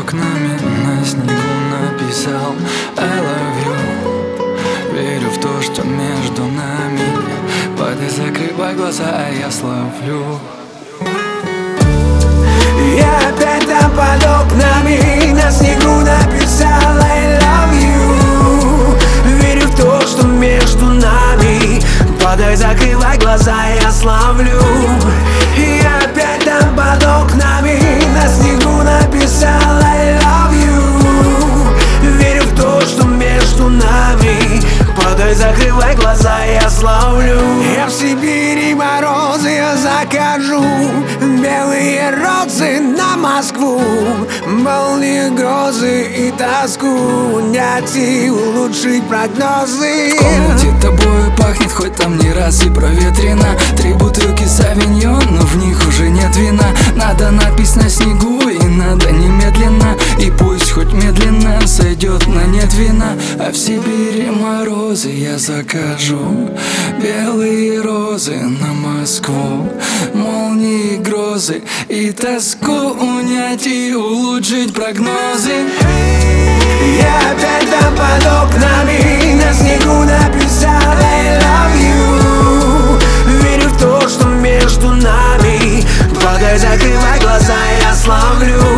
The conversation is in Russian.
окнами на снегу написал I love you. Верю в то, что между нами. Падай, закрывай глаза, а я словлю. Я опять там под окнами на снегу написал I love you. Верю в то, что между нами. Падай, закрывай глаза, я славлю. Я опять там под окнами на снегу написал I love you. Верю в то, что между нами. Падай, закрывай глаза, я славлю. Я в Сибири морозы, я закажу белые розы на Москву. Молнии, грозы и тоску унять и улучшить прогнозы. В комнате тобою пахнет, хоть там не раз и проветрено. 3 бутылки савиньон, но в них уже нет вина. Надо напись на снегу и надо немедленно. И пусть хоть медленно сойдет на нет вина. А в Сибири морозы, я закажу белые розы на Москву. Молнии, грозы и тоску унять и улучшить прогнозы. Я опять там под окнами на снегу написал I love you. Верю в то, что между нами. Падай, закрывай глаза, я славлю.